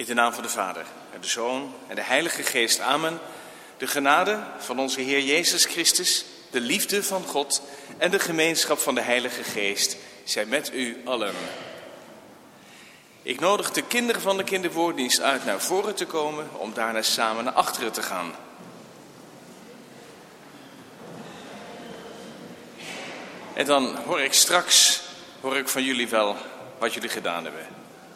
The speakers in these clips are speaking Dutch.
In de naam van de Vader en de Zoon en de Heilige Geest. Amen. De genade van onze Heer Jezus Christus, de liefde van God en de gemeenschap van de Heilige Geest zijn met u allen. Ik nodig de kinderen van de kinderwoorddienst uit naar voren te komen om daarna samen naar achteren te gaan. En dan hoor ik straks van jullie wel wat jullie gedaan hebben.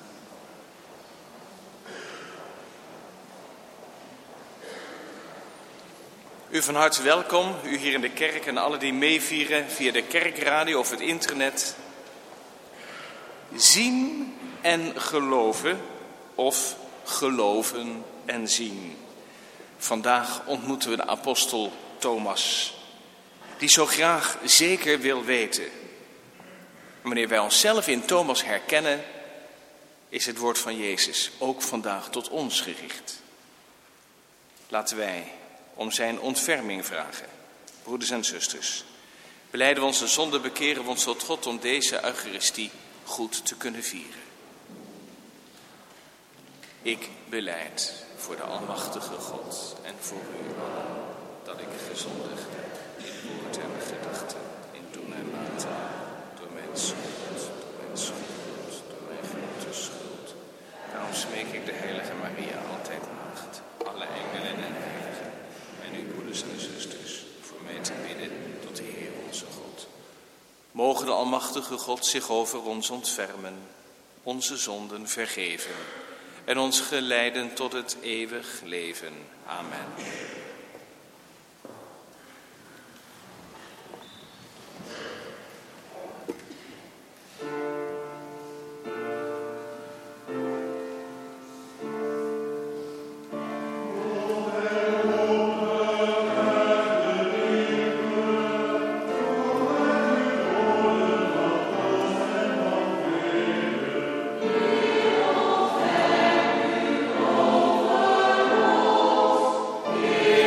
U van harte welkom, u hier in de kerk en alle die meevieren via de kerkradio of het internet. Zien en geloven of geloven en zien. Vandaag ontmoeten we de apostel Thomas, die zo graag zeker wil weten. En wanneer wij onszelf in Thomas herkennen, is het woord van Jezus ook vandaag tot ons gericht. Laten wij om zijn ontferming vragen. Broeders en zusters, belijden we onze zonde, bekeren we ons tot God om deze Eucharistie goed te kunnen vieren. Ik belijd voor de almachtige God en voor u allen dat ik gezondigd heb in woord en gedachte, in doen en laten, door mijn schuld, door mijn grote schuld. Daarom smeek ik de heilige Maria, altijd maagd, alle engelen en heiligen, en uw broeders en zusters, voor mij te bidden tot de Heer onze God. Mogen de almachtige God zich over ons ontfermen, onze zonden vergeven en ons geleiden tot het eeuwig leven. Amen. Yeah.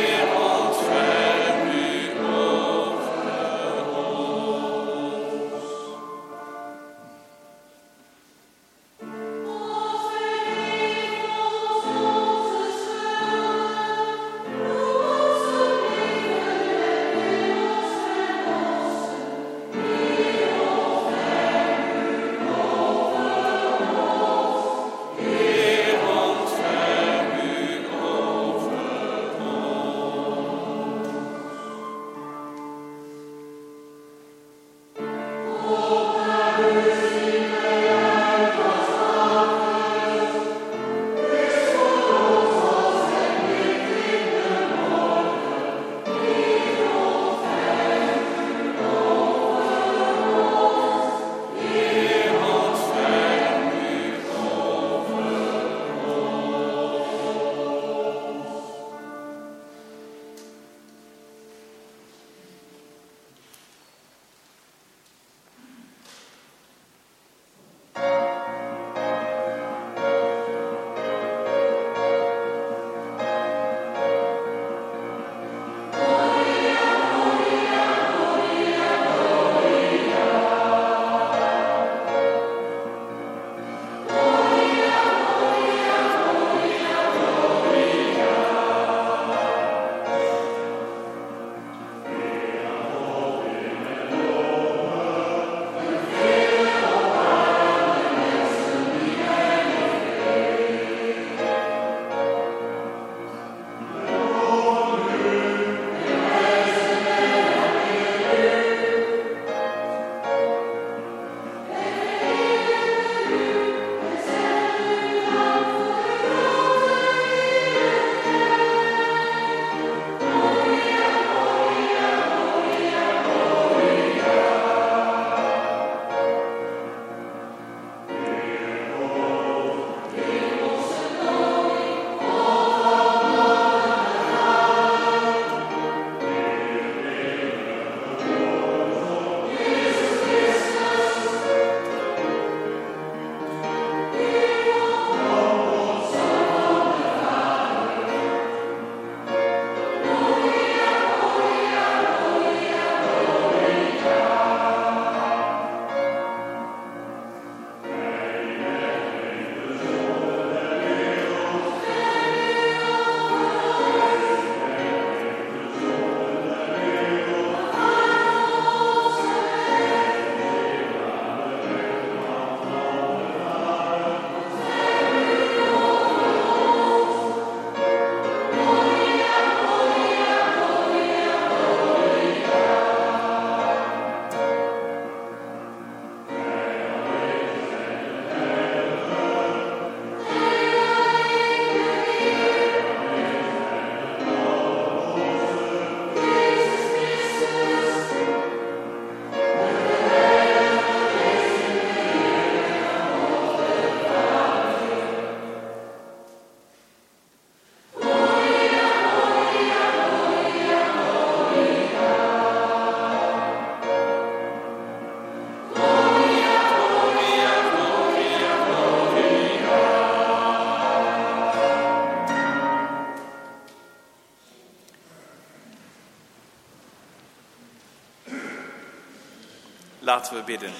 Laten we bidden.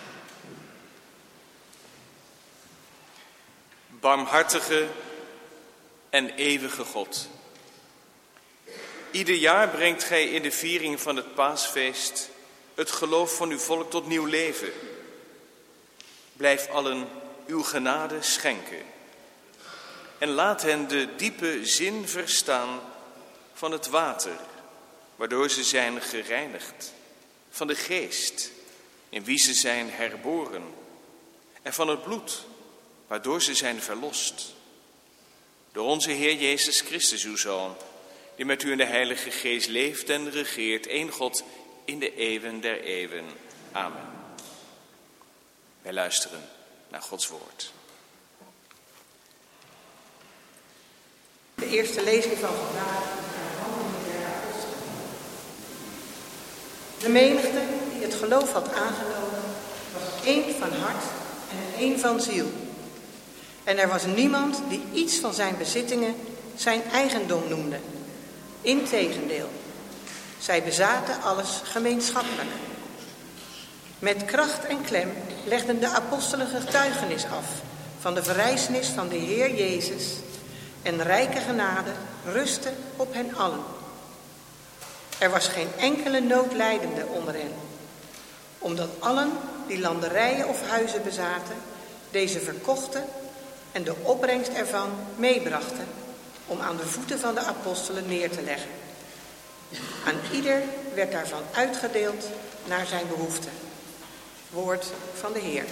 Barmhartige en eeuwige God. Ieder jaar brengt gij in de viering van het paasfeest het geloof van uw volk tot nieuw leven. Blijf allen uw genade schenken. En laat hen de diepe zin verstaan van het water, waardoor ze zijn gereinigd. Van de geest, in wie ze zijn herboren. En van het bloed, waardoor ze zijn verlost. Door onze Heer Jezus Christus, uw Zoon, die met u in de Heilige Geest leeft en regeert, één God in de eeuwen der eeuwen. Amen. Wij luisteren naar Gods woord. De eerste lezing van vandaag is uit Handelingen der Apostelen. De menigte die het geloof had aangenomen, was één van hart en één van ziel. En er was niemand die iets van zijn bezittingen zijn eigendom noemde. Integendeel, zij bezaten alles gemeenschappelijk. Met kracht en klem legden de apostelen getuigenis af van de verrijzenis van de Heer Jezus, en rijke genade rustte op hen allen. Er was geen enkele noodlijdende onder hen, omdat allen die landerijen of huizen bezaten, deze verkochten en de opbrengst ervan meebrachten om aan de voeten van de apostelen neer te leggen. Aan ieder werd daarvan uitgedeeld naar zijn behoefte. Woord van de Heer.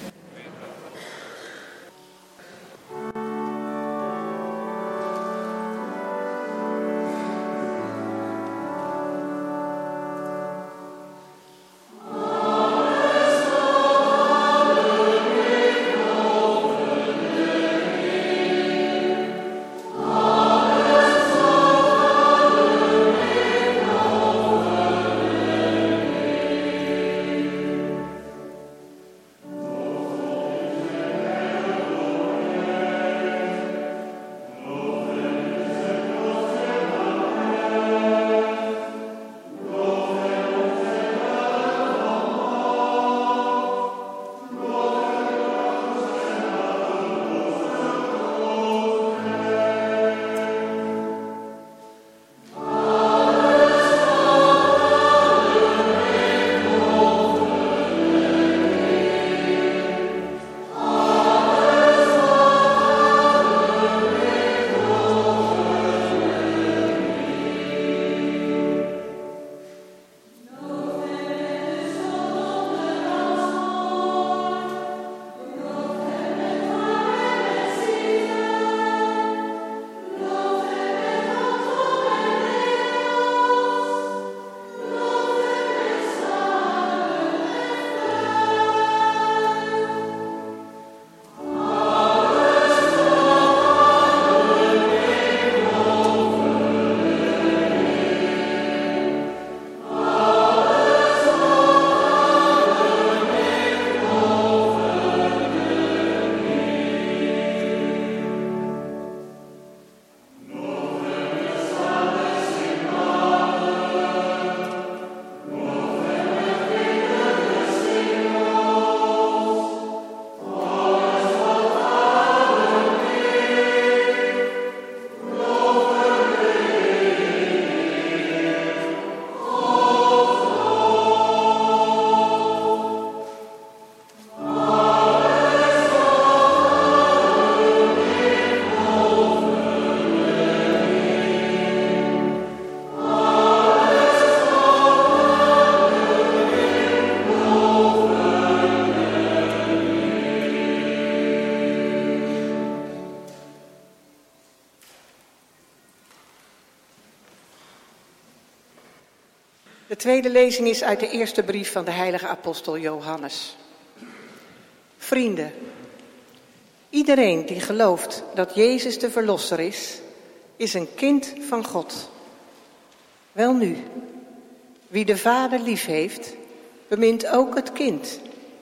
De tweede lezing is uit de eerste brief van de heilige apostel Johannes. Vrienden, iedereen die gelooft dat Jezus de Verlosser is een kind van God. Welnu, wie de Vader lief heeft, bemint ook het kind.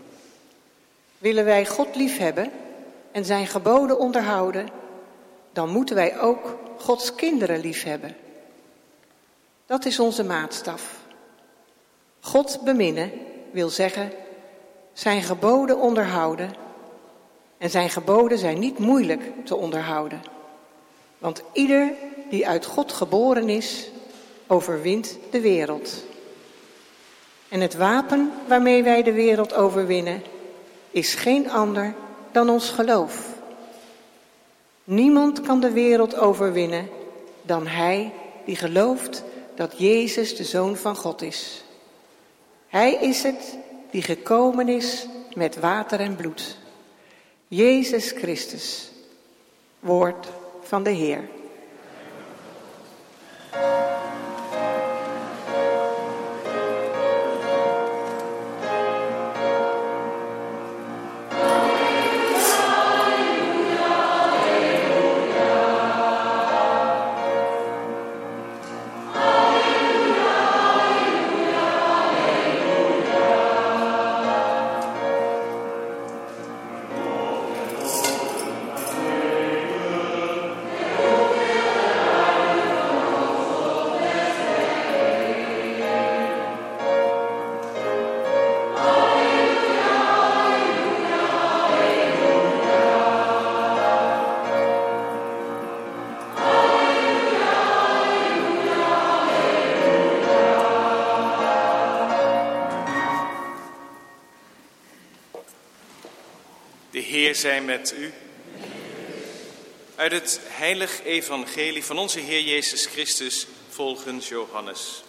Willen wij God liefhebben en zijn geboden onderhouden, dan moeten wij ook Gods kinderen liefhebben. Dat is onze maatstaf. God beminnen wil zeggen zijn geboden onderhouden. En zijn geboden zijn niet moeilijk te onderhouden. Want ieder die uit God geboren is, overwint de wereld. En het wapen waarmee wij de wereld overwinnen, is geen ander dan ons geloof. Niemand kan de wereld overwinnen dan hij die gelooft dat Jezus de Zoon van God is. Hij is het die gekomen is met water en bloed. Jezus Christus, woord van de Heer. Heer zij met u. Uit het heilig evangelie van onze Heer Jezus Christus volgens Johannes.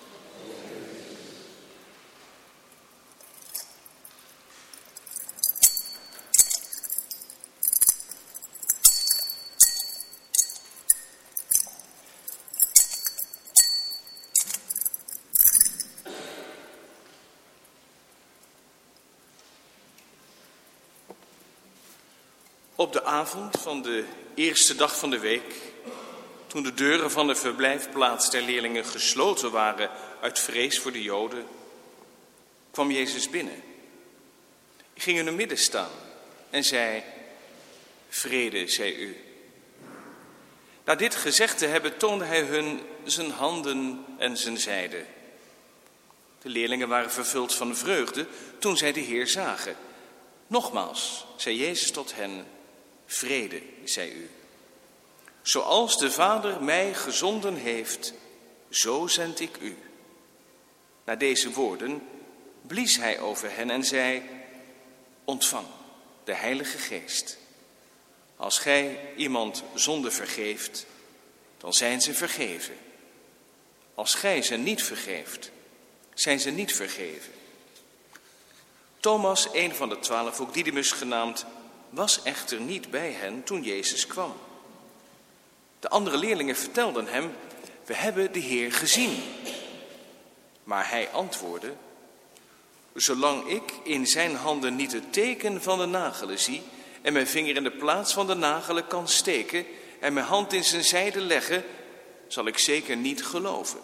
Op de avond van de eerste dag van de week, toen de deuren van de verblijfplaats der leerlingen gesloten waren uit vrees voor de Joden, kwam Jezus binnen. Hij ging in hun midden staan en zei: vrede zij u. Na dit gezegd te hebben, toonde hij hun zijn handen en zijn zijde. De leerlingen waren vervuld van vreugde toen zij de Heer zagen. Nogmaals zei Jezus tot hen: vrede zij u. Zoals de Vader mij gezonden heeft, zo zend ik u. Na deze woorden blies hij over hen en zei: ontvang de Heilige Geest. Als gij iemand zonde vergeeft, dan zijn ze vergeven. Als gij ze niet vergeeft, zijn ze niet vergeven. Thomas, een van de 12, ook Didymus genaamd, was echter niet bij hen toen Jezus kwam. De andere leerlingen vertelden hem: we hebben de Heer gezien. Maar hij antwoordde: zolang ik in zijn handen niet het teken van de nagelen zie en mijn vinger in de plaats van de nagelen kan steken en mijn hand in zijn zijde leggen, zal ik zeker niet geloven.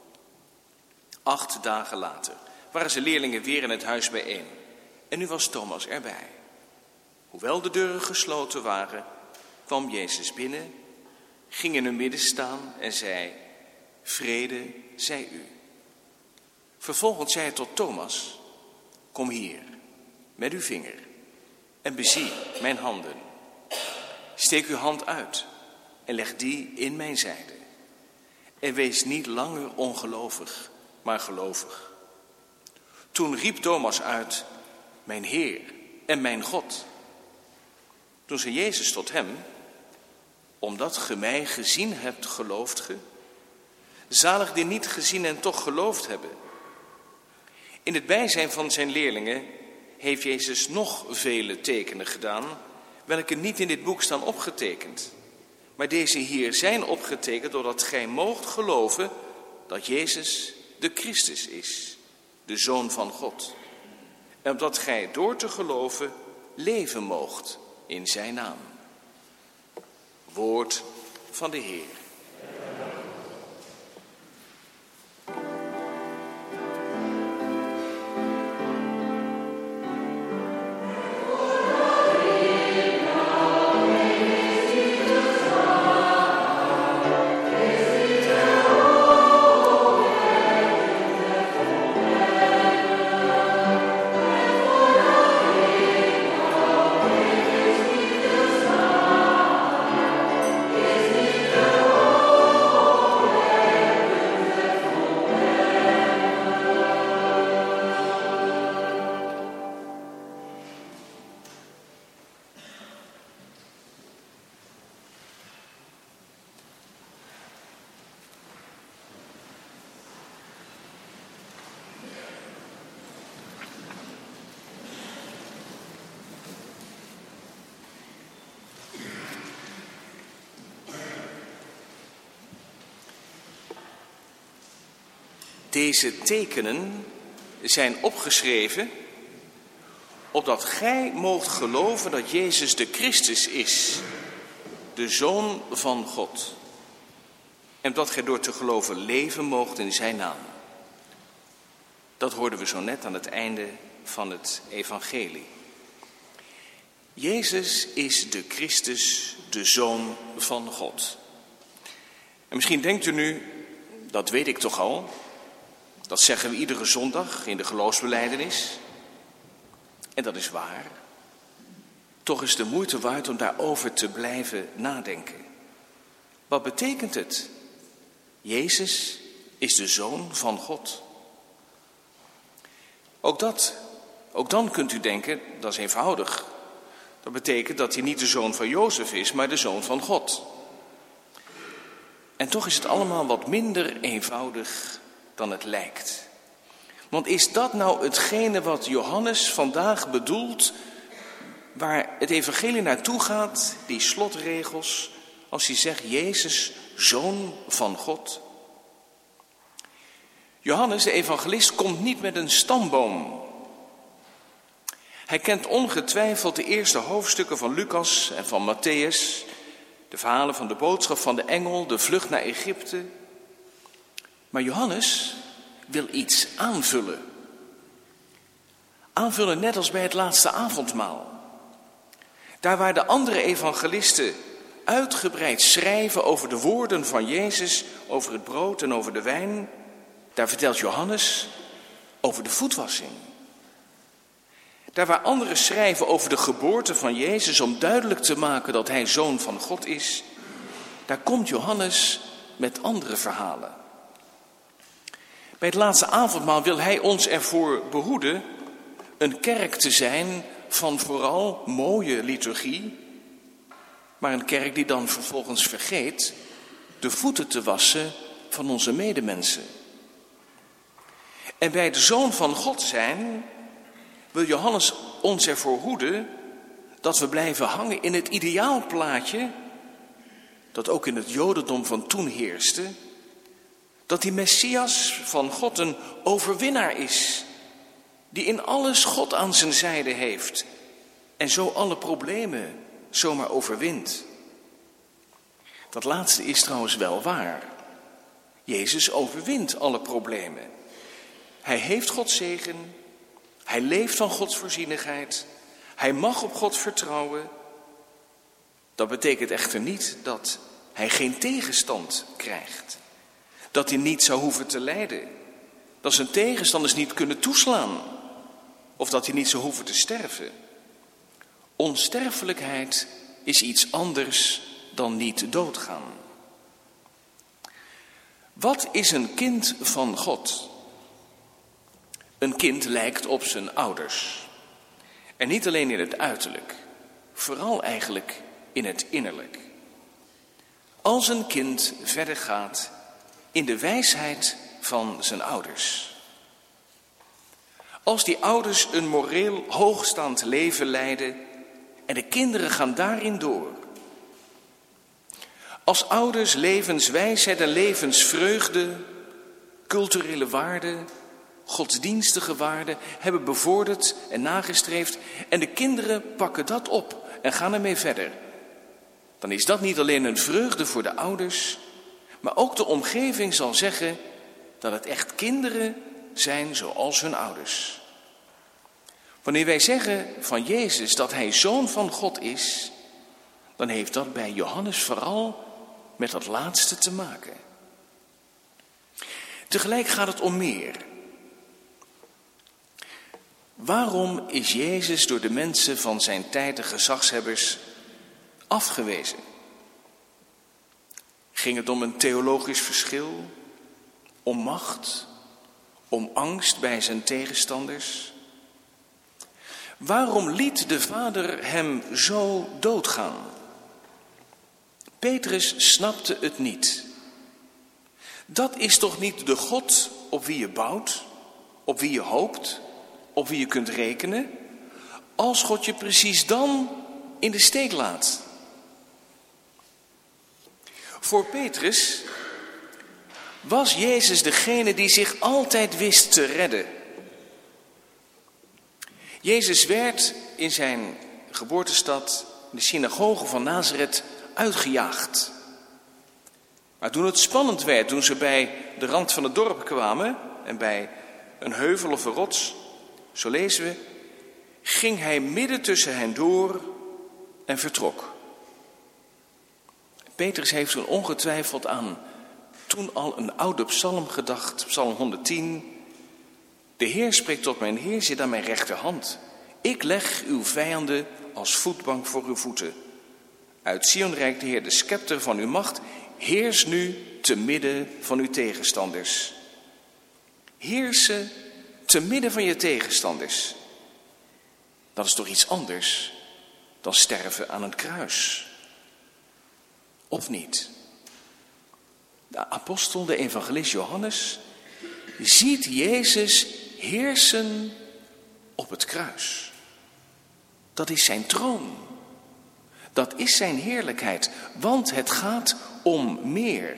8 dagen later waren zijn leerlingen weer in het huis bijeen. En nu was Thomas erbij. Hoewel de deuren gesloten waren, kwam Jezus binnen, ging in hun midden staan en zei: vrede zij u. Vervolgens zei hij tot Thomas: kom hier, met uw vinger, en bezie mijn handen. Steek uw hand uit en leg die in mijn zijde. En wees niet langer ongelovig, maar gelovig. Toen riep Thomas uit: mijn Heer en mijn God. Toen zei Jezus tot hem: omdat ge mij gezien hebt, gelooft ge? Zalig die niet gezien en toch geloofd hebben. In het bijzijn van zijn leerlingen heeft Jezus nog vele tekenen gedaan, welke niet in dit boek staan opgetekend. Maar deze hier zijn opgetekend doordat gij moogt geloven dat Jezus de Christus is, de Zoon van God. En opdat gij door te geloven leven moogt in zijn naam. Woord van de Heer. Deze tekenen zijn opgeschreven opdat gij moogt geloven dat Jezus de Christus is, de Zoon van God. En dat gij door te geloven leven moogt in zijn naam. Dat hoorden we zo net aan het einde van het evangelie. Jezus is de Christus, de Zoon van God. En misschien denkt u nu, dat weet ik toch al. Dat zeggen we iedere zondag in de geloofsbelijdenis. En dat is waar. Toch is de moeite waard om daarover te blijven nadenken. Wat betekent het? Jezus is de Zoon van God. Ook dan kunt u denken, dat is eenvoudig. Dat betekent dat hij niet de zoon van Jozef is, maar de Zoon van God. En toch is het allemaal wat minder eenvoudig dan het lijkt. Want is dat nou hetgene wat Johannes vandaag bedoelt, waar het evangelie naartoe gaat, die slotregels, als hij zegt Jezus, Zoon van God? Johannes, de evangelist, komt niet met een stamboom. Hij kent ongetwijfeld de eerste hoofdstukken van Lucas en van Matthäus, de verhalen van de boodschap van de engel, de vlucht naar Egypte. Maar Johannes wil iets aanvullen. Aanvullen net als bij het laatste avondmaal. Daar waar de andere evangelisten uitgebreid schrijven over de woorden van Jezus, over het brood en over de wijn, daar vertelt Johannes over de voetwassing. Daar waar anderen schrijven over de geboorte van Jezus om duidelijk te maken dat hij Zoon van God is, daar komt Johannes met andere verhalen. Bij het laatste avondmaal wil hij ons ervoor behoeden een kerk te zijn van vooral mooie liturgie, maar een kerk die dan vervolgens vergeet de voeten te wassen van onze medemensen. En bij de Zoon van God zijn wil Johannes ons ervoor hoeden dat we blijven hangen in het ideaalplaatje dat ook in het Jodendom van toen heerste, dat die Messias van God een overwinnaar is, die in alles God aan zijn zijde heeft en zo alle problemen zomaar overwint. Dat laatste is trouwens wel waar. Jezus overwint alle problemen. Hij heeft Gods zegen, hij leeft van Gods voorzienigheid, hij mag op God vertrouwen. Dat betekent echter niet dat hij geen tegenstand krijgt. Dat hij niet zou hoeven te lijden. Dat zijn tegenstanders niet kunnen toeslaan. Of dat hij niet zou hoeven te sterven. Onsterfelijkheid is iets anders dan niet doodgaan. Wat is een kind van God? Een kind lijkt op zijn ouders. En niet alleen in het uiterlijk, vooral eigenlijk in het innerlijk. Als een kind verder gaat in de wijsheid van zijn ouders. Als die ouders een moreel hoogstaand leven leiden en de kinderen gaan daarin door. Als ouders levenswijsheid en levensvreugde, culturele waarden, godsdienstige waarden hebben bevorderd en nagestreefd en de kinderen pakken dat op en gaan ermee verder. Dan is dat niet alleen een vreugde voor de ouders, maar ook de omgeving zal zeggen dat het echt kinderen zijn zoals hun ouders. Wanneer wij zeggen van Jezus dat hij Zoon van God is, dan heeft dat bij Johannes vooral met dat laatste te maken. Tegelijk gaat het om meer. Waarom is Jezus door de mensen van zijn tijd, de gezagshebbers, afgewezen? Ging het om een theologisch verschil, om macht, om angst bij zijn tegenstanders? Waarom liet de Vader hem zo doodgaan? Petrus snapte het niet. Dat is toch niet de God op wie je bouwt, op wie je hoopt, op wie je kunt rekenen, als God je precies dan in de steek laat? Voor Petrus Was Jezus degene die zich altijd wist te redden? Jezus werd in zijn geboortestad, de synagoge van Nazareth, uitgejaagd. Maar toen het spannend werd, toen ze bij de rand van het dorp kwamen en bij een heuvel of een rots, zo lezen we, ging hij midden tussen hen door en vertrok. Petrus heeft toen ongetwijfeld aan toen al een oude psalm gedacht, psalm 110. De Heer spreekt tot mijn Heer, zit aan mijn rechterhand. Ik leg uw vijanden als voetbank voor uw voeten. Uit Sion reikt de Heer de scepter van uw macht. Heers nu te midden van uw tegenstanders. Heersen te midden van je tegenstanders. Dat is toch iets anders dan sterven aan een kruis? Of niet? De apostel, de evangelist Johannes, ziet Jezus heersen op het kruis. Dat is zijn troon. Dat is zijn heerlijkheid, want het gaat om meer.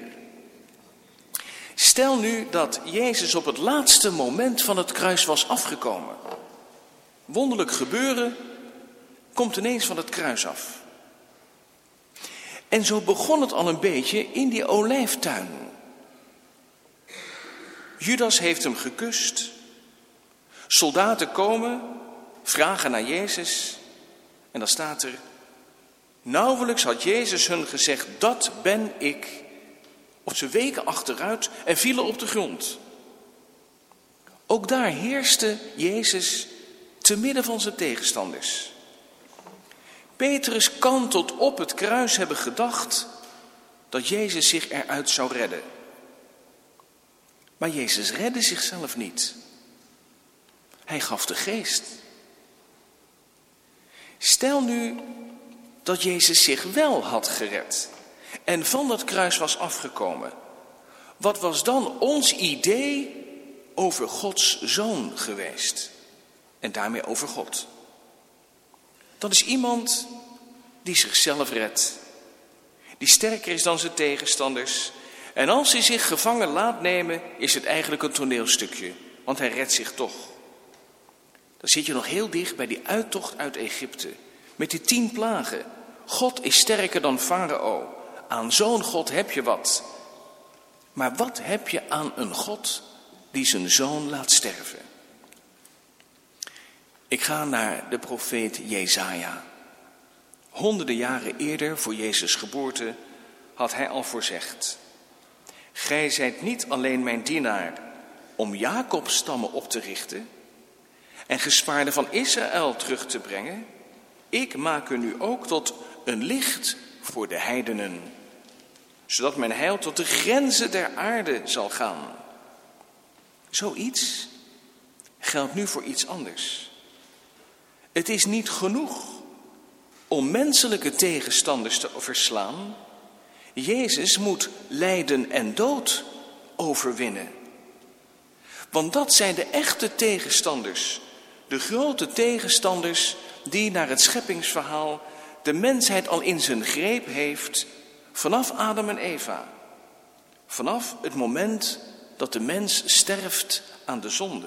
Stel nu dat Jezus op het laatste moment van het kruis was afgekomen. Wonderlijk gebeuren, komt ineens van het kruis af. En zo begon het al een beetje in die olijftuin. Judas heeft hem gekust. Soldaten komen, vragen naar Jezus. En dan staat er, nauwelijks had Jezus hun gezegd, dat ben ik. Of ze weken achteruit en vielen op de grond. Ook daar heerste Jezus te midden van zijn tegenstanders. Petrus kan tot op het kruis hebben gedacht dat Jezus zich eruit zou redden. Maar Jezus redde zichzelf niet. Hij gaf de geest. Stel nu dat Jezus zich wel had gered en van dat kruis was afgekomen. Wat was dan ons idee over Gods Zoon geweest? En daarmee over God. Dat is iemand die zichzelf redt. Die sterker is dan zijn tegenstanders. En als hij zich gevangen laat nemen, is het eigenlijk een toneelstukje. Want hij redt zich toch. Dan zit je nog heel dicht bij die uittocht uit Egypte. Met die 10 plagen. God is sterker dan Farao. Aan zo'n God heb je wat. Maar wat heb je aan een God die zijn zoon laat sterven? Ik ga naar de profeet Jesaja. Honderden jaren eerder, voor Jezus' geboorte, had hij al voorzegd. Gij zijt niet alleen mijn dienaar om Jakobs stammen op te richten en gespaarden van Israël terug te brengen. Ik maak u nu ook tot een licht voor de heidenen, zodat mijn heil tot de grenzen der aarde zal gaan. Zoiets geldt nu voor iets anders. Het is niet genoeg om menselijke tegenstanders te verslaan. Jezus moet lijden en dood overwinnen. Want dat zijn de echte tegenstanders. De grote tegenstanders die naar het scheppingsverhaal de mensheid al in zijn greep heeft vanaf Adam en Eva. Vanaf het moment dat de mens sterft aan de zonde.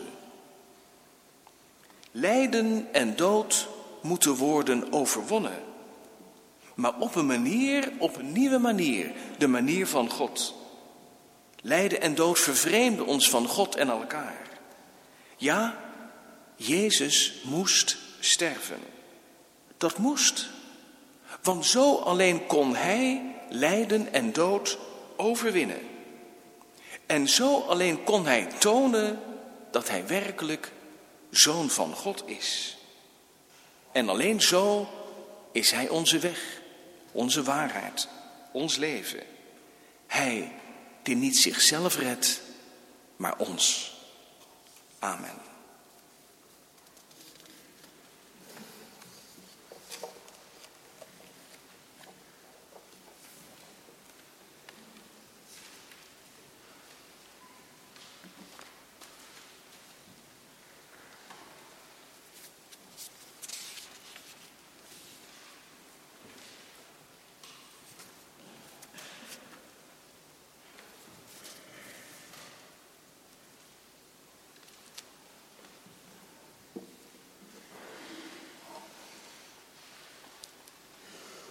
Lijden en dood moeten worden overwonnen. Maar op een nieuwe manier, de manier van God. Lijden en dood vervreemden ons van God en elkaar. Ja, Jezus moest sterven. Dat moest. Want zo alleen kon hij lijden en dood overwinnen. En zo alleen kon hij tonen dat hij werkelijk Zoon van God is. En alleen zo is hij onze weg, onze waarheid, ons leven. Hij die niet zichzelf redt, maar ons. Amen.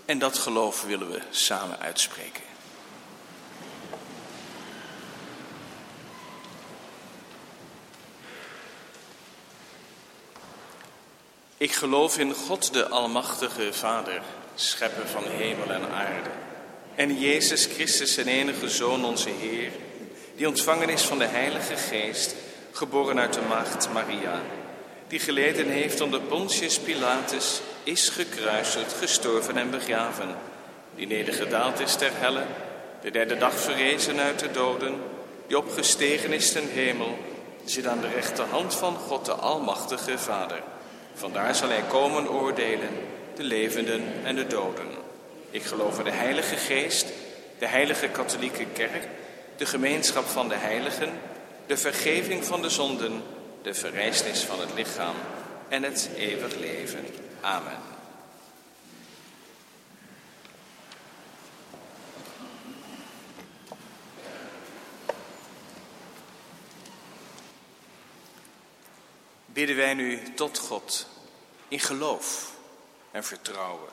En dat geloof willen we samen uitspreken. Ik geloof in God, de Almachtige Vader, schepper van hemel en aarde. En Jezus Christus, zijn enige Zoon, onze Heer, die ontvangen is van de Heilige Geest, geboren uit de maagd Maria, die geleden heeft onder Pontius Pilatus, is gekruisigd, gestorven en begraven, die nedergedaald is ter helle, de derde dag verrezen uit de doden, die opgestegen is ten hemel, zit aan de rechterhand van God, de Almachtige Vader. Vandaar zal hij komen oordelen, de levenden en de doden. Ik geloof in de Heilige Geest, de Heilige Katholieke Kerk, de gemeenschap van de heiligen, de vergeving van de zonden, de verrijzenis van het lichaam en het eeuwig leven. Amen. Bidden wij nu tot God in geloof en vertrouwen.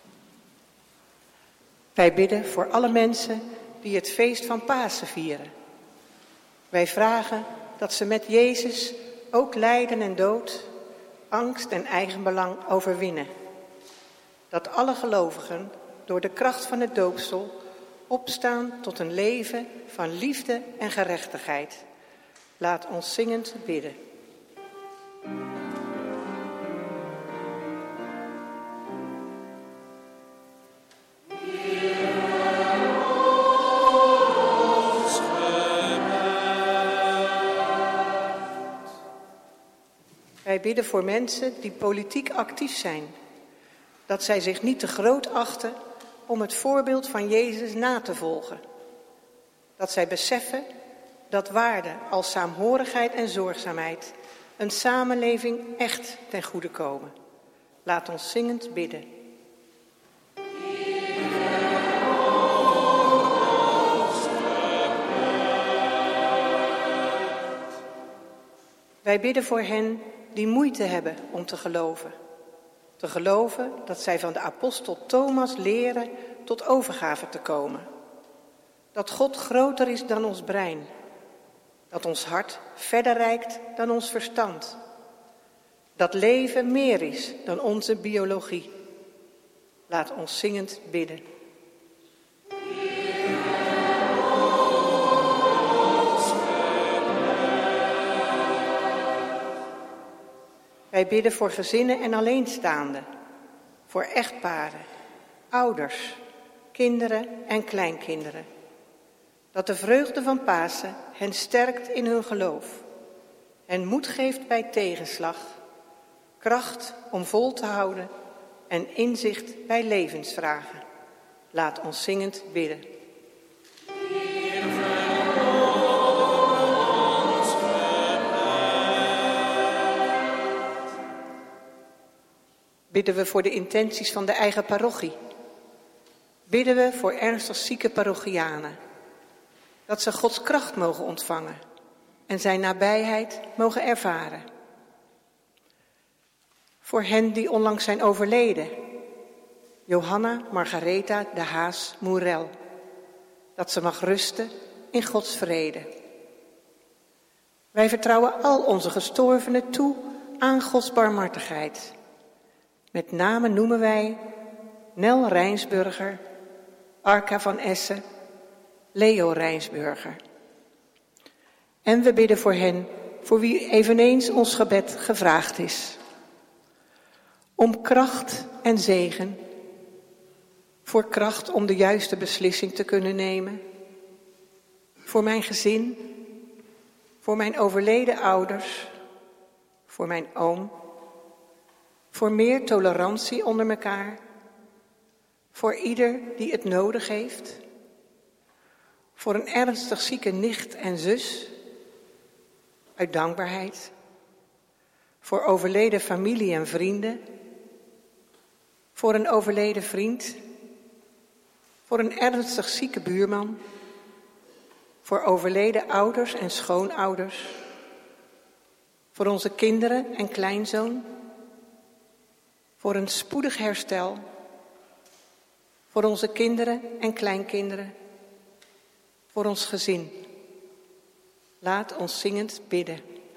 Wij bidden voor alle mensen die het feest van Pasen vieren. Wij vragen dat ze met Jezus ook lijden en dood, angst en eigenbelang overwinnen. Dat alle gelovigen door de kracht van het doopsel opstaan tot een leven van liefde en gerechtigheid. Laat ons zingend bidden. Wij bidden voor mensen die politiek actief zijn. Dat zij zich niet te groot achten om het voorbeeld van Jezus na te volgen. Dat zij beseffen dat waarden als saamhorigheid en zorgzaamheid een samenleving echt ten goede komen. Laat ons zingend bidden. Wij bidden voor hen die moeite hebben om te geloven. Te geloven dat zij van de apostel Thomas leren tot overgave te komen. Dat God groter is dan ons brein. Dat ons hart verder reikt dan ons verstand. Dat leven meer is dan onze biologie. Laat ons zingend bidden. Wij bidden voor gezinnen en alleenstaanden, voor echtparen, ouders, kinderen en kleinkinderen. Dat de vreugde van Pasen hen sterkt in hun geloof, hen moed geeft bij tegenslag, kracht om vol te houden en inzicht bij levensvragen. Laat ons zingend bidden. Bidden we voor de intenties van de eigen parochie. Bidden we voor ernstig zieke parochianen. Dat ze Gods kracht mogen ontvangen en zijn nabijheid mogen ervaren. Voor hen die onlangs zijn overleden. Johanna Margaretha de Haas Moerel. Dat ze mag rusten in Gods vrede. Wij vertrouwen al onze gestorvenen toe aan Gods barmhartigheid. Met name noemen wij Nel Rijnsburger, Arca van Essen, Leo Rijnsburger. En we bidden voor hen, voor wie eveneens ons gebed gevraagd is. Om kracht en zegen, voor kracht om de juiste beslissing te kunnen nemen. Voor mijn gezin, voor mijn overleden ouders, voor mijn oom. Voor meer tolerantie onder elkaar. Voor ieder die het nodig heeft. Voor een ernstig zieke nicht en zus. Uit dankbaarheid. Voor overleden familie en vrienden. Voor een overleden vriend. Voor een ernstig zieke buurman. Voor overleden ouders en schoonouders. Voor onze kinderen en kleinzoon. Voor een spoedig herstel. voor onze kinderen en kleinkinderen, voor ons gezin. Laat ons zingend bidden.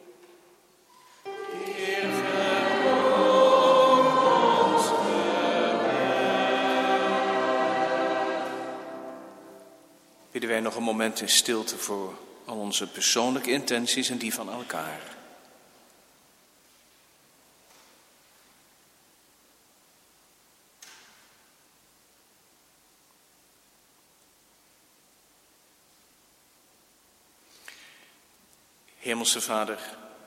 Bidden wij nog een moment in stilte voor al onze persoonlijke intenties en die van elkaar. Hemelse Vader,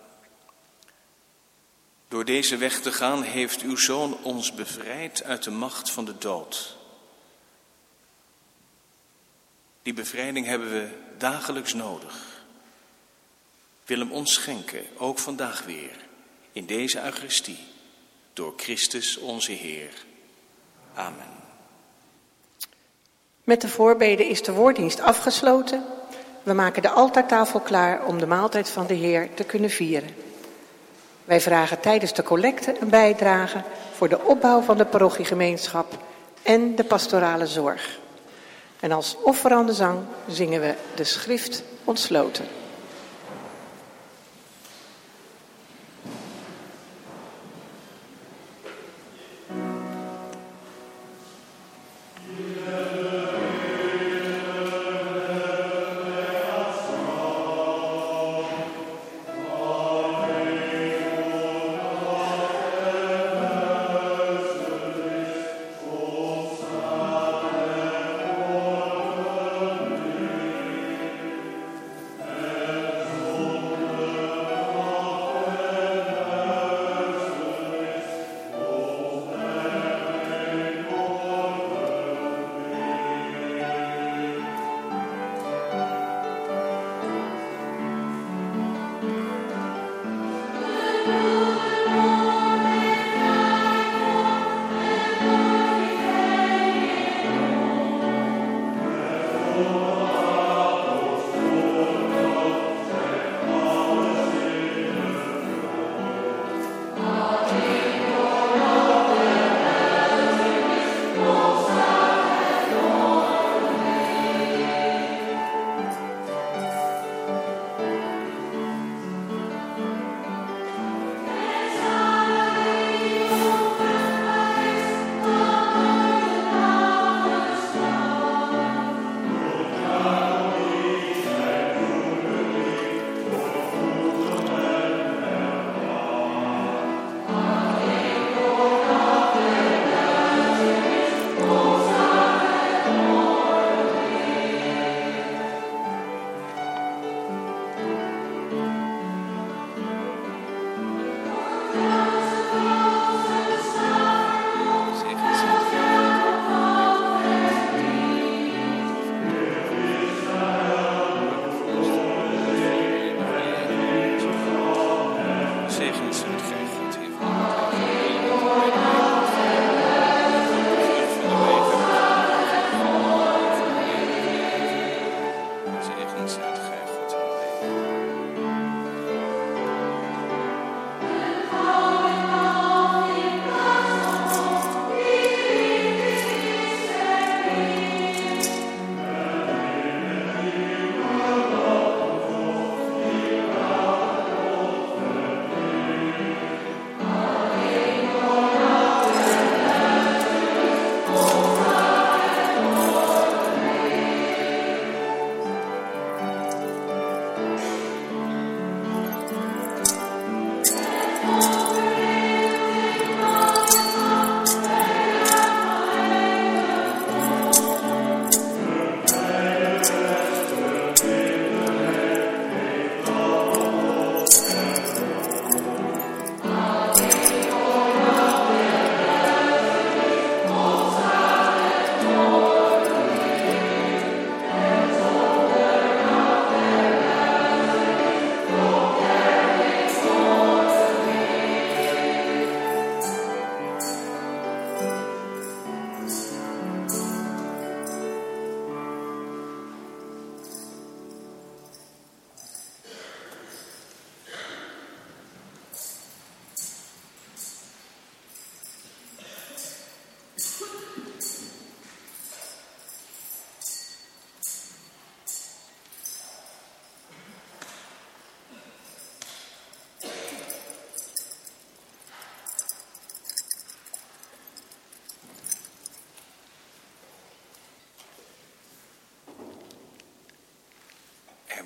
door deze weg te gaan heeft uw Zoon ons bevrijd uit de macht van de dood. Die bevrijding hebben we dagelijks nodig. Wil hem ons schenken, ook vandaag weer, in deze Eucharistie, door Christus onze Heer. Amen. Met de voorbeden is de woorddienst afgesloten. We maken de altaartafel klaar om de maaltijd van de Heer te kunnen vieren. Wij vragen tijdens de collecte een bijdrage voor de opbouw van de parochiegemeenschap en de pastorale zorg. En als offerande zang zingen we de schrift ontsloten.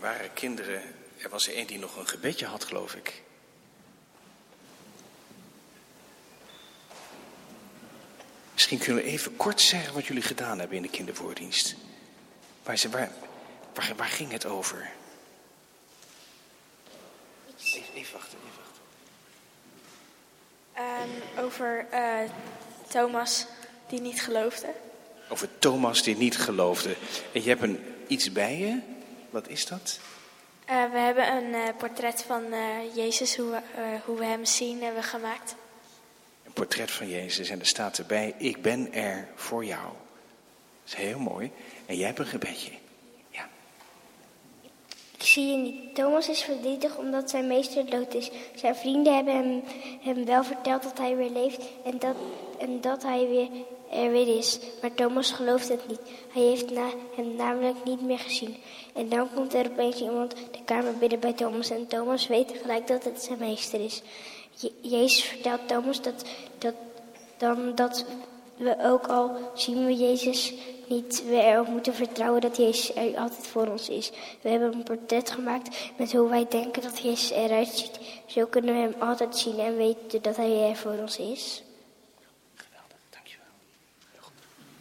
waren kinderen. Er was er één die nog een gebedje had, geloof ik. Misschien kunnen we even kort zeggen wat jullie gedaan hebben in de kindervoordienst. Waar ging het over? Even wachten. Over Thomas die niet geloofde. Over Thomas die niet geloofde. En je hebt iets bij je. Wat is dat? We hebben een portret van Jezus, hoe we hem zien, hebben we gemaakt. Een portret van Jezus en er staat erbij, ik ben er voor jou. Dat is heel mooi. En jij hebt een gebedje. Ja. Ik zie je niet. Thomas is verdrietig omdat zijn meester dood is. Zijn vrienden hebben hem wel verteld dat hij weer leeft en dat hij er weer is. Maar Thomas gelooft het niet. Hij heeft hem namelijk niet meer gezien. En dan komt er opeens iemand de kamer binnen bij Thomas. En Thomas weet gelijk dat het zijn meester is. Jezus vertelt Thomas dat we ook al zien we Jezus niet, we erop moeten vertrouwen dat Jezus er altijd voor ons is. We hebben een portret gemaakt met hoe wij denken dat Jezus eruit ziet. Zo kunnen we hem altijd zien en weten dat hij er voor ons is. Geweldig, dankjewel. Heel goed.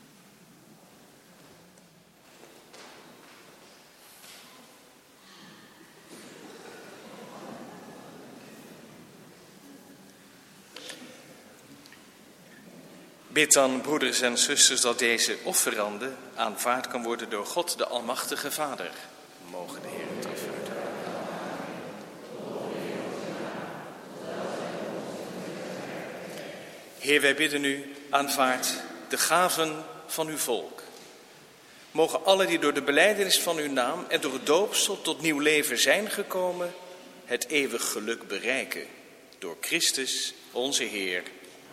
Bid dan, broeders en zusters, dat deze offerande aanvaard kan worden door God, de Almachtige Vader. Mogen de Heer het afvuren. Heer, wij bidden u, aanvaard de gaven van uw volk. Mogen alle die door de belijdenis van uw naam en door het doopsel tot nieuw leven zijn gekomen, het eeuwig geluk bereiken. Door Christus, onze Heer.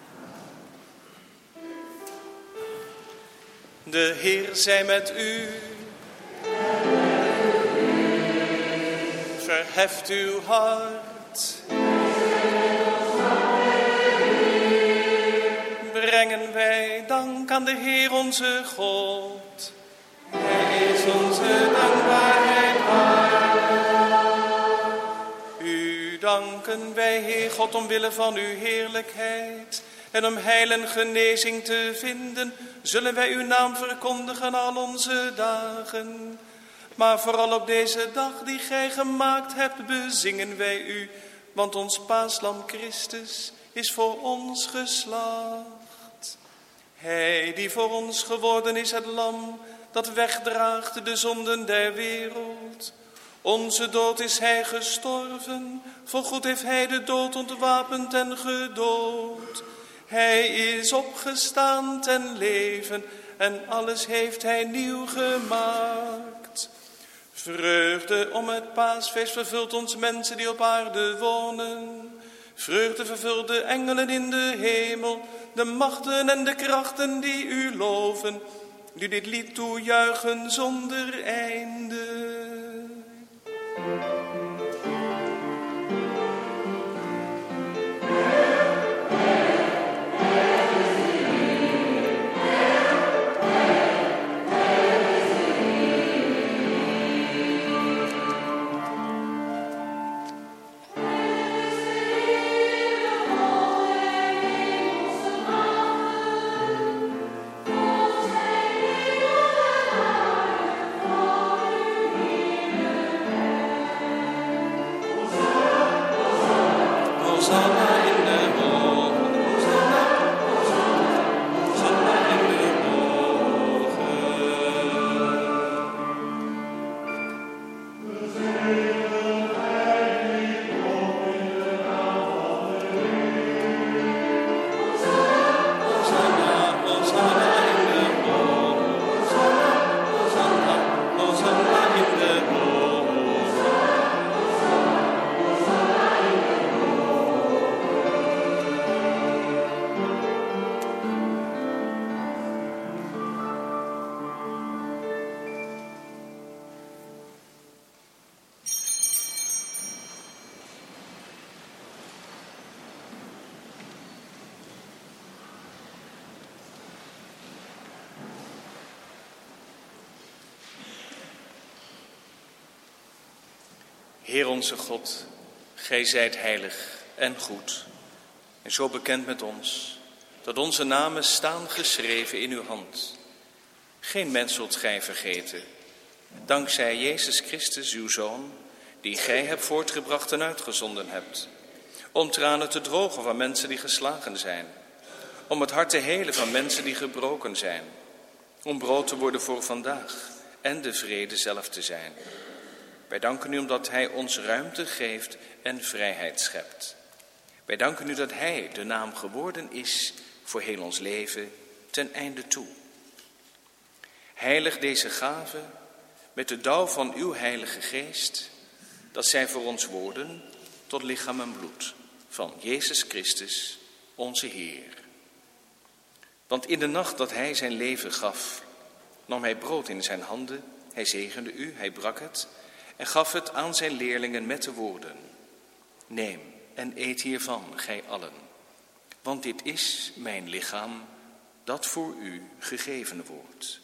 De Heer zij met u. Verheft uw hart. Brengen wij dank aan de Heer onze God. Hij is onze dankbaarheid waard. U danken wij, Heer God, omwille van uw heerlijkheid. En om heil en genezing te vinden, zullen wij uw naam verkondigen al onze dagen. Maar vooral op deze dag die gij gemaakt hebt, bezingen wij u. Want ons paaslam Christus is voor ons geslacht. Hij die voor ons geworden is het lam, dat wegdraagt de zonden der wereld. Onze dood is hij gestorven, voorgoed heeft hij de dood ontwapend en gedood. Hij is opgestaan ten leven en alles heeft hij nieuw gemaakt. Vreugde om het paasfeest vervult ons mensen die op aarde wonen. Vreugde vervult de engelen in de hemel, de machten en de krachten die u loven, die dit lied toejuichen zonder einde. Heer onze God, gij zijt heilig en goed en zo bekend met ons, dat onze namen staan geschreven in uw hand. Geen mens zult gij vergeten, dankzij Jezus Christus, uw Zoon, die gij hebt voortgebracht en uitgezonden hebt, om tranen te drogen van mensen die geslagen zijn, om het hart te helen van mensen die gebroken zijn, om brood te worden voor vandaag en de vrede zelf te zijn. Wij danken u omdat hij ons ruimte geeft en vrijheid schept. Wij danken u dat hij de naam geworden is voor heel ons leven ten einde toe. Heilig deze gave met de dauw van uw heilige geest, dat zij voor ons worden tot lichaam en bloed van Jezus Christus, onze Heer. Want in de nacht dat hij zijn leven gaf, nam hij brood in zijn handen, hij zegende u, hij brak het en gaf het aan zijn leerlingen met de woorden: neem en eet hiervan, gij allen, want dit is mijn lichaam dat voor u gegeven wordt.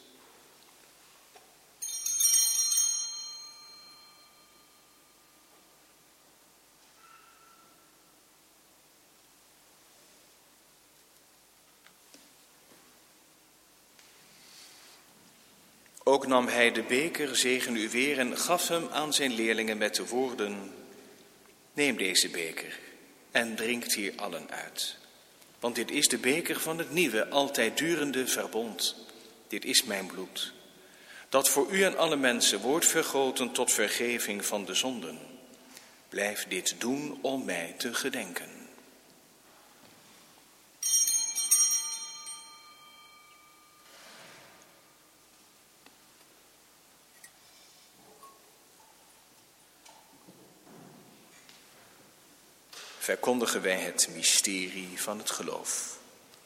Ook nam hij de beker, zegende u weer en gaf hem aan zijn leerlingen met de woorden: neem deze beker en drinkt hier allen uit. Want dit is de beker van het nieuwe, altijd durende verbond. Dit is mijn bloed, dat voor u en alle mensen wordt vergoten tot vergeving van de zonden. Blijf dit doen om mij te gedenken. Verkondigen wij het mysterie van het geloof.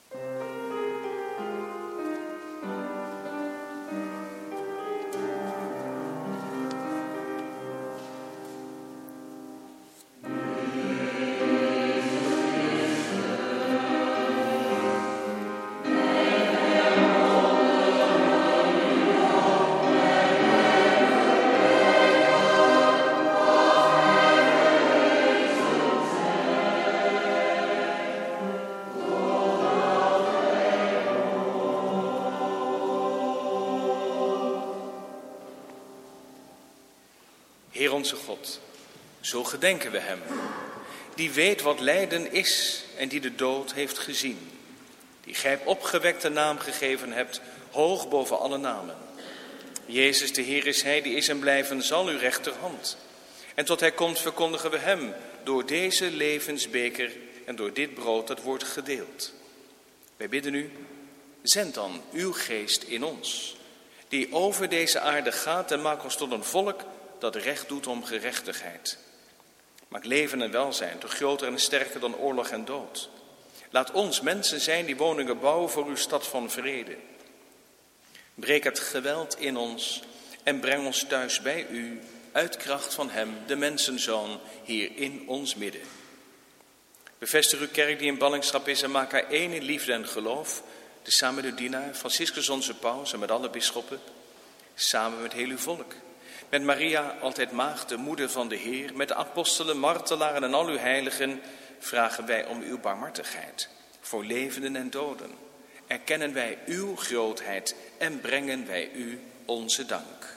Heer onze God, zo gedenken we hem, die weet wat lijden is en die de dood heeft gezien, die gij op opgewekte naam gegeven hebt, hoog boven alle namen. Jezus de Heer is hij, die is en blijven zal, uw rechterhand. En tot hij komt verkondigen we hem door deze levensbeker en door dit brood dat wordt gedeeld. Wij bidden u, zend dan uw geest in ons, die over deze aarde gaat en maak ons tot een volk dat recht doet om gerechtigheid. Maak leven en welzijn toch groter en sterker dan oorlog en dood. Laat ons mensen zijn die woningen bouwen voor uw stad van vrede. Breek het geweld in ons en breng ons thuis bij u, uit kracht van hem, de mensenzoon, hier in ons midden. Bevestig uw kerk die in ballingschap is en maak haar één in liefde en geloof, tezamen met uw dienaar, Franciscus onze paus en met alle bisschoppen, samen met heel uw volk. Met Maria, altijd maagd, de moeder van de Heer, met de apostelen, martelaren en al uw heiligen, vragen wij om uw barmhartigheid voor levenden en doden. Erkennen wij uw grootheid en brengen wij u onze dank.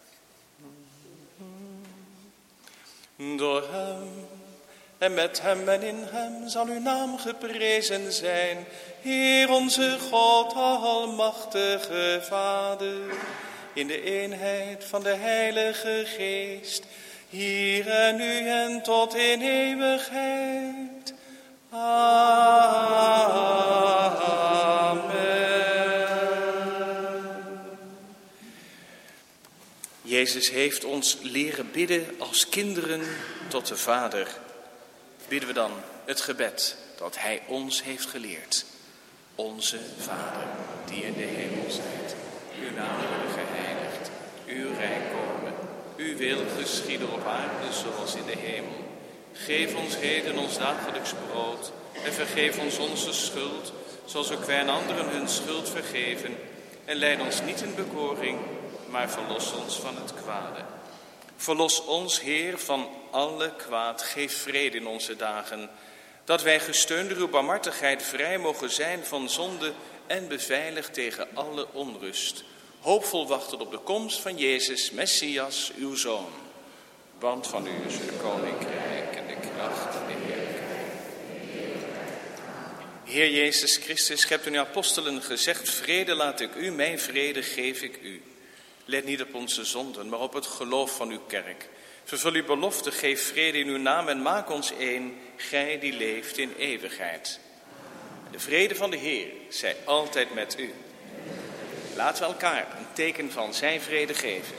Door hem en met hem en in hem zal uw naam geprezen zijn, Heer onze God, almachtige Vader, in de eenheid van de Heilige Geest, hier en nu en tot in eeuwigheid. Amen. Jezus heeft ons leren bidden als kinderen tot de Vader. Bidden we dan het gebed dat hij ons heeft geleerd. Onze Vader, die in de hemel zijt, uw naam worden geheiligd, uw rijk komen, uw wil geschieden op aarde zoals in de hemel. Geef ons heden ons dagelijks brood en vergeef ons onze schuld, zoals ook wij aan anderen hun schuld vergeven. En leid ons niet in bekoring, maar verlos ons van het kwade. Verlos ons, Heer, van alle kwaad. Geef vrede in onze dagen, dat wij gesteund door uw barmhartigheid vrij mogen zijn van zonde en beveiligd tegen alle onrust. Hoopvol wachten op de komst van Jezus, Messias, uw Zoon. Want van u is het koninkrijk en de kracht en de heerlijkheid. Heer Jezus Christus, gij hebt in uw apostelen gezegd: vrede laat ik u, mijn vrede geef ik u. Let niet op onze zonden, maar op het geloof van uw kerk. Vervul uw belofte, geef vrede in uw naam en maak ons één, gij die leeft in eeuwigheid. De vrede van de Heer zij altijd met u. Laten we elkaar een teken van zijn vrede geven.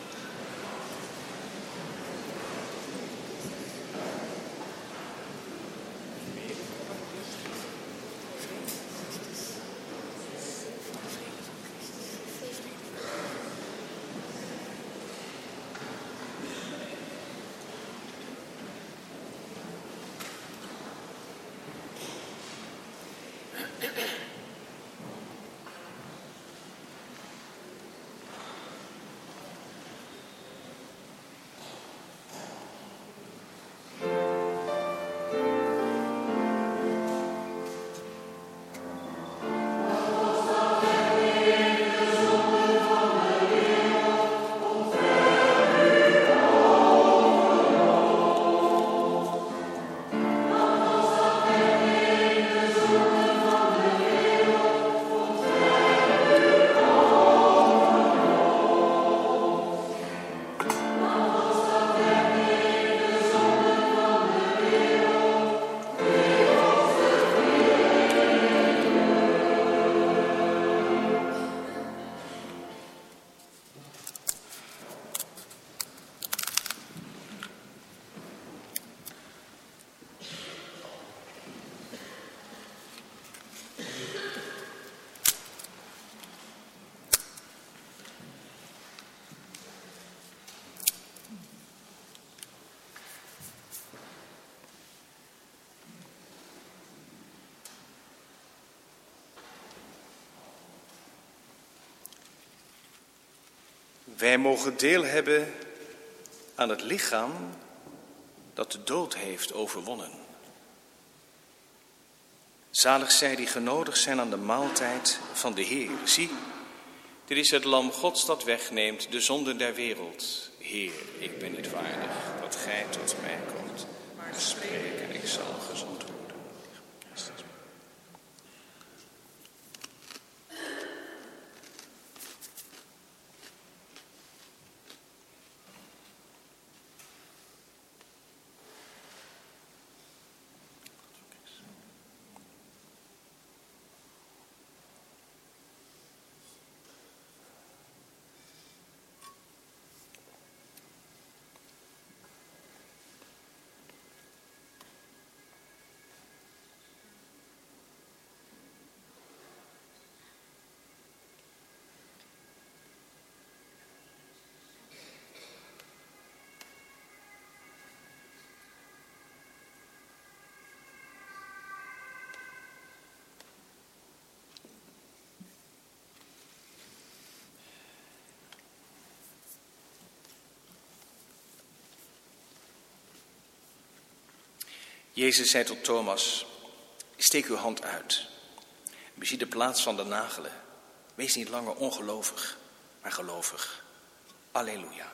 Wij mogen deel hebben aan het lichaam dat de dood heeft overwonnen. Zalig zij die genodigd zijn aan de maaltijd van de Heer. Zie, dit is het lam Gods dat wegneemt de zonden der wereld. Heer, ik ben niet waardig dat gij tot mij komt. Maar spreek en ik zal gezond worden. Jezus zei tot Thomas: steek uw hand uit. Bezie de plaats van de nagelen. Wees niet langer ongelovig, maar gelovig. Alleluia.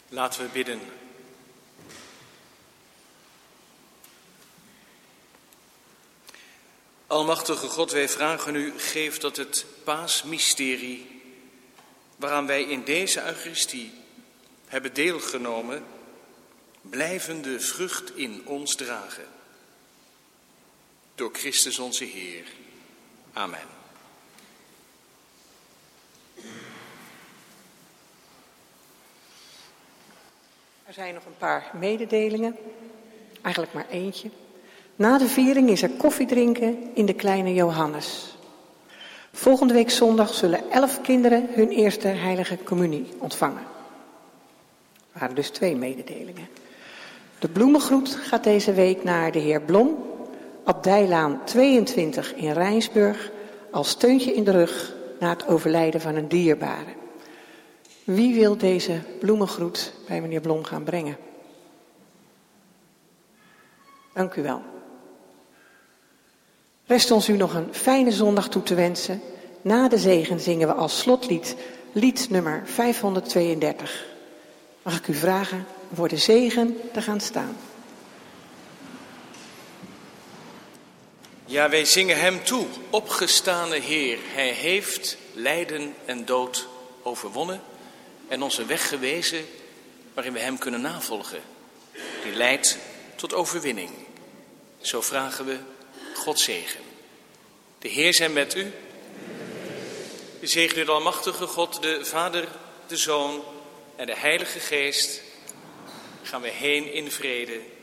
Laten we bidden. Almachtige God, wij vragen u, geef dat het paasmysterie, waaraan wij in deze Eucharistie hebben deelgenomen, blijvende vrucht in ons dragen. Door Christus onze Heer. Amen. Er zijn nog een paar mededelingen, eigenlijk maar eentje. Na de viering is er koffiedrinken in de Kleine Johannes. Volgende week zondag zullen 11 kinderen hun eerste heilige communie ontvangen. Er waren dus 2 mededelingen. De bloemengroet gaat deze week naar de heer Blom, Abdijlaan 22 in Rijnsburg, als steuntje in de rug na het overlijden van een dierbare. Wie wil deze bloemengroet bij meneer Blom gaan brengen? Dank u wel. Rest ons u nog een fijne zondag toe te wensen. Na de zegen zingen we als slotlied lied nummer 532. Mag ik u vragen voor de zegen te gaan staan? Ja, wij zingen hem toe, opgestane Heer. Hij heeft lijden en dood overwonnen en ons een weg gewezen waarin we hem kunnen navolgen. Die leidt tot overwinning. Zo vragen we God zegen. De Heer zij met u. De zegen u de almachtige God, de Vader, de Zoon en de Heilige Geest. Gaan we heen in vrede.